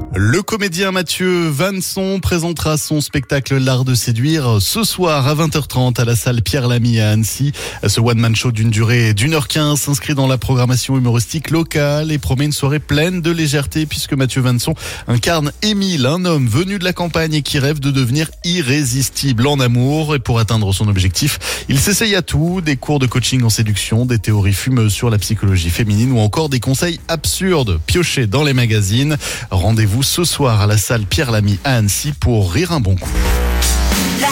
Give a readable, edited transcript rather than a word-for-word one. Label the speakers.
Speaker 1: Le comédien Mathieu Vanson présentera son spectacle L'Art de séduire ce soir à 20h30 à la salle Pierre Lamy à Annecy. Ce one-man show d'une durée d'1h15 s'inscrit dans la programmation humoristique locale et promet une soirée pleine de légèreté puisque Mathieu Vanson incarne Émile, un homme venu de la campagne et qui rêve de devenir irrésistible en amour. Et pour atteindre son objectif, il s'essaye à tout, des cours de coaching en séduction, des théories fumeuses sur la psychologie féminine ou encore des conseils absurdes piochés dans les magazines. Rendez-vous ce soir à la salle Pierre Lamy à Annecy pour rire un bon coup.